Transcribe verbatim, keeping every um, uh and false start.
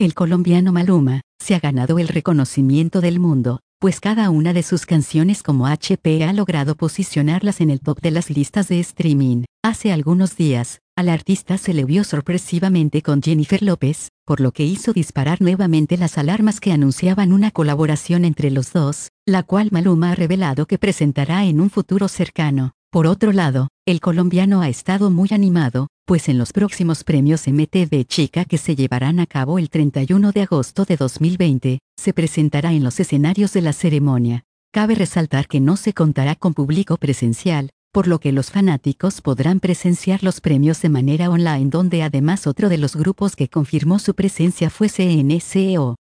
El colombiano Maluma se ha ganado el reconocimiento del mundo, pues cada una de sus canciones como H P ha logrado posicionarlas en el top de las listas de streaming. Hace algunos días, al artista se le vio sorpresivamente con Jennifer López, por lo que hizo disparar nuevamente las alarmas que anunciaban una colaboración entre los dos, la cual Maluma ha revelado que presentará en un futuro cercano. Por otro lado, el colombiano ha estado muy animado, pues en los próximos premios M T V Chica que se llevarán a cabo el treinta y uno de agosto de dos mil veinte, se presentará en los escenarios de la ceremonia. Cabe resaltar que no se contará con público presencial, por lo que los fanáticos podrán presenciar los premios de manera online, donde además otro de los grupos que confirmó su presencia fue C N C O.